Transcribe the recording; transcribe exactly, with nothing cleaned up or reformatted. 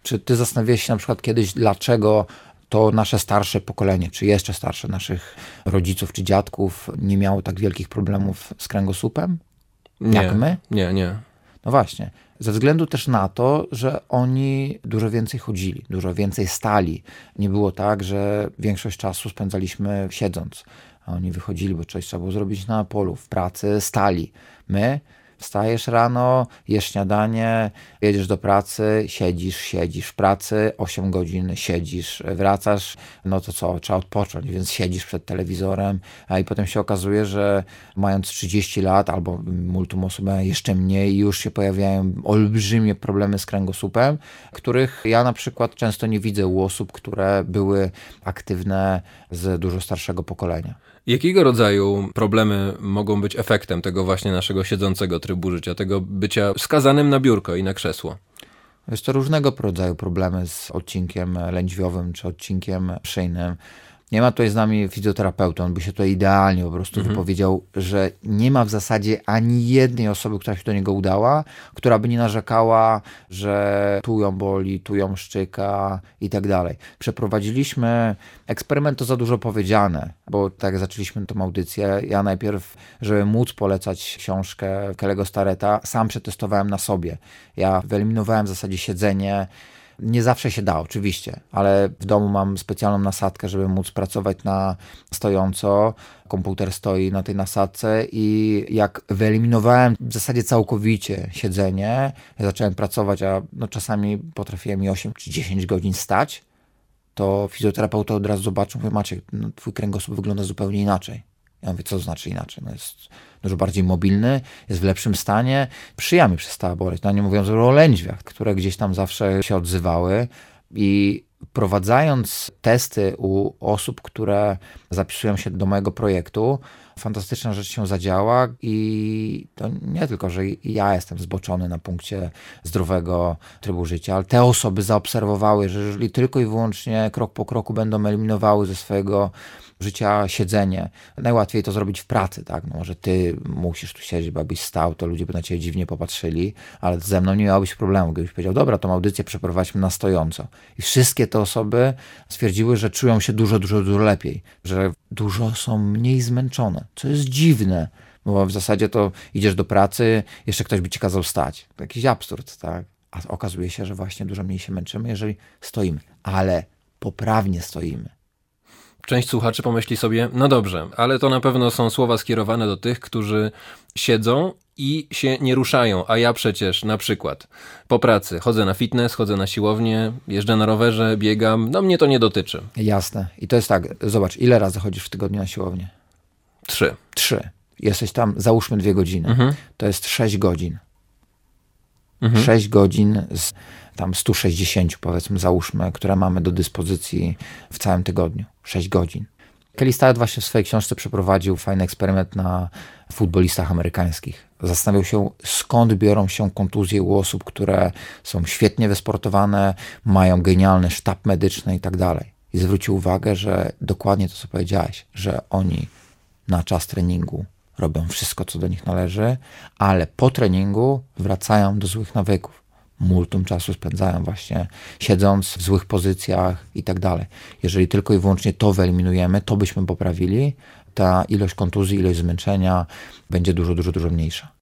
Czy ty zastanawiałeś się na przykład kiedyś, dlaczego to nasze starsze pokolenie, czy jeszcze starsze naszych rodziców czy dziadków nie miało tak wielkich problemów z kręgosłupem? Nie, jak my? Nie, nie. No właśnie. Ze względu też na to, że oni dużo więcej chodzili, dużo więcej stali. Nie było tak, że większość czasu spędzaliśmy siedząc, a oni wychodzili, bo coś trzeba było zrobić na polu, w pracy, stali. My wstajesz rano, jesz śniadanie, jedziesz do pracy, siedzisz, siedzisz w pracy, osiem godzin siedzisz, wracasz, no to co, trzeba odpocząć, więc siedzisz przed telewizorem, a i potem się okazuje, że mając trzydzieści lat albo multum osób jeszcze mniej, już się pojawiają olbrzymie problemy z kręgosłupem, których ja na przykład często nie widzę u osób, które były aktywne z dużo starszego pokolenia. Jakiego rodzaju problemy mogą być efektem tego właśnie naszego siedzącego trybu życia, tego bycia skazanym na biurko i na krzesło? Jest to różnego rodzaju problemy z odcinkiem lędźwiowym czy odcinkiem szyjnym. Nie ma tutaj z nami fizjoterapeuty, on by się tutaj idealnie po prostu mhm. wypowiedział, że nie ma w zasadzie ani jednej osoby, która się do niego udała, która by nie narzekała, że tu ją boli, tu ją szczyka i tak dalej. Przeprowadziliśmy eksperyment, to za dużo powiedziane, bo tak jak zaczęliśmy tą audycję, ja najpierw, żeby móc polecać książkę Kellego Starretta, sam przetestowałem na sobie. Ja wyeliminowałem w zasadzie siedzenie. Nie zawsze się da, oczywiście, ale w domu mam specjalną nasadkę, żeby móc pracować na stojąco. Komputer stoi na tej nasadce i jak wyeliminowałem w zasadzie całkowicie siedzenie, ja zacząłem pracować, a no czasami potrafiłem i osiem czy dziesięć godzin stać, to fizjoterapeuta od razu zobaczył, mówię, Maciek, no, twój kręgosłup wygląda zupełnie inaczej. Ja mówię, co to znaczy inaczej? No jest dużo bardziej mobilny, jest w lepszym stanie. Szyja mi przestała boleć. No nie mówiąc o lędźwiach, które gdzieś tam zawsze się odzywały. I prowadzając testy u osób, które zapisują się do mojego projektu, fantastyczna rzecz się zadziała i to nie tylko, że ja jestem zboczony na punkcie zdrowego trybu życia, ale te osoby zaobserwowały, że jeżeli tylko i wyłącznie krok po kroku będą eliminowały ze swojego życia siedzenie. Najłatwiej to zrobić w pracy, tak? No może ty musisz tu siedzieć, bo jakbyś stał, to ludzie by na ciebie dziwnie popatrzyli, ale ze mną nie miałobyś problemu, gdybyś powiedział, dobra, tą audycję przeprowadźmy na stojąco. I wszystkie te osoby stwierdziły, że czują się dużo, dużo, dużo lepiej, że dużo są mniej zmęczone, co jest dziwne, bo w zasadzie to idziesz do pracy, jeszcze ktoś by ci kazał stać. To jakiś absurd, tak? A okazuje się, że właśnie dużo mniej się męczymy, jeżeli stoimy, ale poprawnie stoimy. Część słuchaczy pomyśli sobie, no dobrze, ale to na pewno są słowa skierowane do tych, którzy siedzą i się nie ruszają, a ja przecież na przykład po pracy chodzę na fitness, chodzę na siłownię, jeżdżę na rowerze, biegam, no mnie to nie dotyczy. Jasne. I to jest tak, zobacz, ile razy chodzisz w tygodniu na siłownię? Trzy. Trzy. Jesteś tam, załóżmy dwie godziny. Mhm. To jest sześć godzin. Mhm. Sześć godzin z tam stu sześćdziesięciu, powiedzmy, załóżmy, które mamy do dyspozycji w całym tygodniu. Sześć godzin. Kelly Starrett właśnie w swojej książce przeprowadził fajny eksperyment na futbolistach amerykańskich. Zastanawiał się, skąd biorą się kontuzje u osób, które są świetnie wysportowane, mają genialny sztab medyczny i tak dalej. I zwrócił uwagę, że dokładnie to, co powiedziałeś, że oni na czas treningu robią wszystko, co do nich należy, ale po treningu wracają do złych nawyków. Multum czasu spędzają właśnie siedząc w złych pozycjach i tak dalej. Jeżeli tylko i wyłącznie to wyeliminujemy, to byśmy poprawili, ta ilość kontuzji, ilość zmęczenia będzie dużo, dużo, dużo mniejsza.